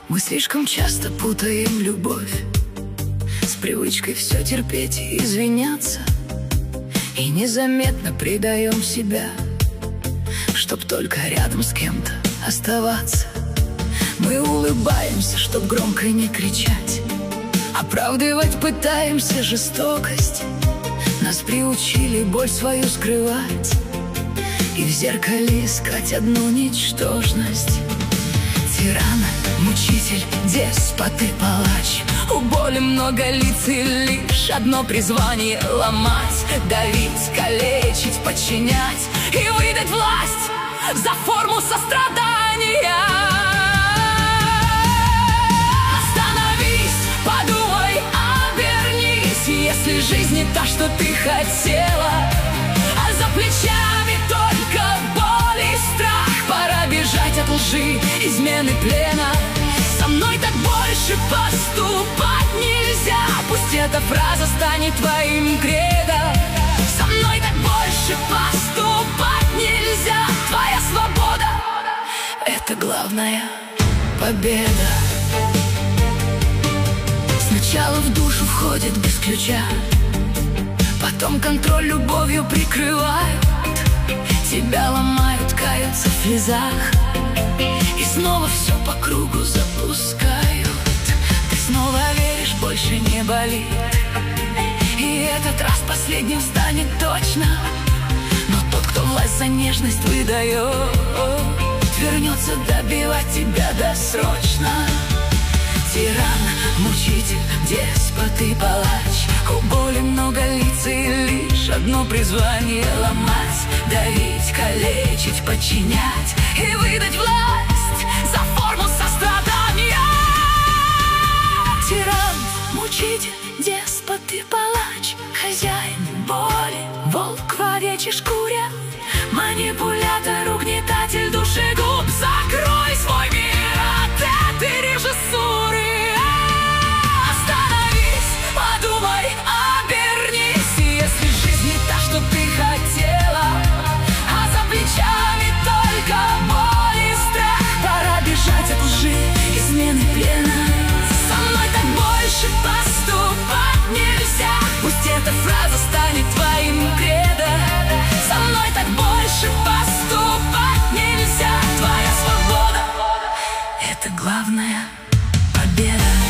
Мы слишком часто путаем любовь с привычкой все терпеть и извиняться, и незаметно предаем себя, чтоб только рядом с кем-то оставаться. Мы улыбаемся, чтоб громко не кричать, оправдывать пытаемся жестокость. Нас приучили боль свою скрывать и в зеркале искать одну ничтожность. Тиран, мучитель, деспот и палач. У боли много лиц и лишь одно призвание — ломать, давить, калечить, подчинять и выдать власть за форму сострадания. Остановись, подумай, обернись, если жизнь не та, что ты хотела, а за плечами только боль и страх. Пора бежать от лжи, измены, плена. Со мной так больше поступать нельзя. Пусть эта фраза станет твоим кредо. Со мной так больше поступать нельзя. Твоя свобода — это главная победа. Сначала в душу входит без ключа, потом контроль любовью прикрывают. Тебя ломают, каются в слезах, и снова все по кругу запускают. Ты снова веришь, больше не болит, и этот раз последним станет точно. Но тот, кто власть за нежность выдает, вернется добивать тебя досрочно. Тиран, мучитель, деспот и палач. У боли много лиц и лишь одно призвание — ломать, давить, калечить, подчинять и выдать власть за форму сострадания. Тиран, мучитель, деспот и палач. Хозяин боли, волк в овечьей шкуре. Манипулятор, угнетатель душегуб. Закрой свой мир от этой режиссуры. Остановись, подумай, обернись, если жизнь не та, что ты хотела, а за плечами только боль и страх. Пора бежать от лжи, измены, плена. Со мной так больше поступать нельзя. Пусть эта фраза станет твоим кредо. Со мной так больше поступать нельзя. Твоя свобода — это главная победа.